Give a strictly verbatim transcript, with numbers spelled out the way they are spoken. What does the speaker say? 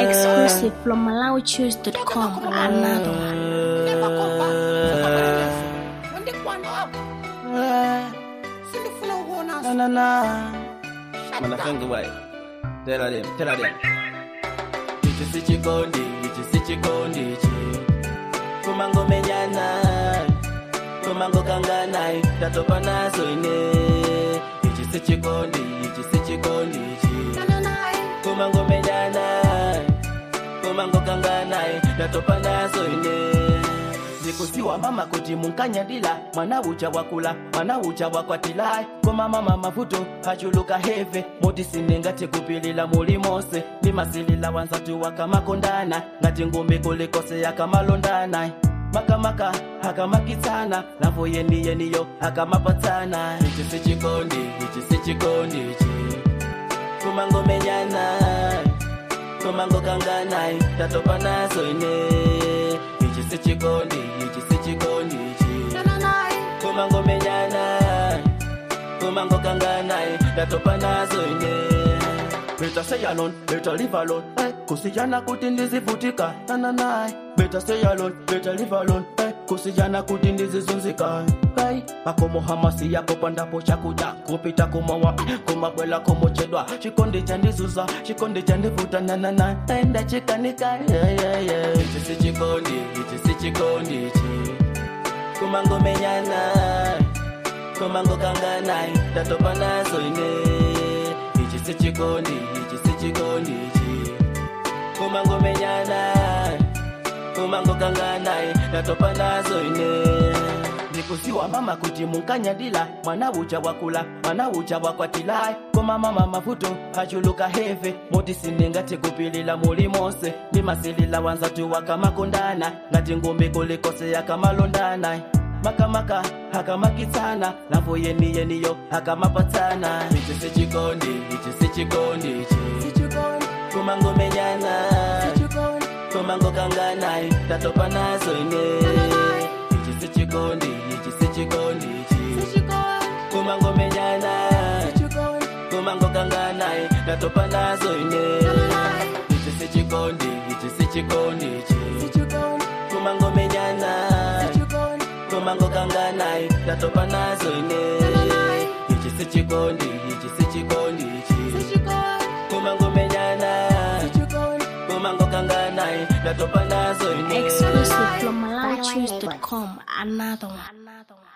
Exclusive from malawi choose dot com. Another Na na na. Mana finger way. Tell her them, tell her them. Ichi sichi kondi, ichi sichi kondi ichi. Kumango menyana, kumango kangana, tatopa nazo ine. Ichi sichi kondi, ichi sichi kondi ichi. Kumango menyana, kumango kangana, tatopa nazo ine. Zikusiwa mama kuti munkanya dila mwana ucha wakula mwana ucha wakwatila koma mama mafuto hachuluka heve moti sinengate kupilila mulimose limasilila wansatu wakamakondana ngati ngombe kulikose yakamalondana makamaka hakamakitsana navo yeni yeniyo hakamapatana ichi sichikondi ichi sichikondi ichi kumango menyana kumango kangana tatopa nazo ine ichi sichikondi ichi sichikondi ichi kumango menyana kumango kangana tatopa nazo ine better stay alone better live alone hey, kusijana kuti ndizivutika na na na better stay alone better live alone hey, kusijana kuti ndizizunzika hey, akomo hamasi yako pandapo chakuja kupita kumawa kumakwela komochedwa chikondi chandizuza chikondi chandivuta na na na enda chikanika yeah yeah yeah ichi sichikondi ichi sichikondi ichi kumango menyana kumango kangana tatopa nazo ine ichi sichikondi ichi sichikondi ichi kumango menyana kumango kangana tatopa nazo ine nikusiwa mama kuti munkanya dila mwana ucha wakula mwana ucha wakwatila koma mama mafuto hachuluka heve moti sinengate kupilila mulimose limasilila wansatu wakamakondana ngati ngombe kulikose yakamalondana makamaka hakamakitsana navo yeni yeniyo hakamapatana ichi sichikondi ichi sichikondi ichi kumango menyana kumango kangana tatopa nazo ine ichi sichikondi ichi sichikondi ichi kumango menyana kumango kangana tatopa nazo ine ichi sichikondi ichi sichikondi ichi kumango menyana kumango kangana tatopa nazo ine ichi sichikondi ichi sichikondi ichi kumango menyana kumango kangana tatopa nazo ine exclusive from malawi choose dot com. Another one.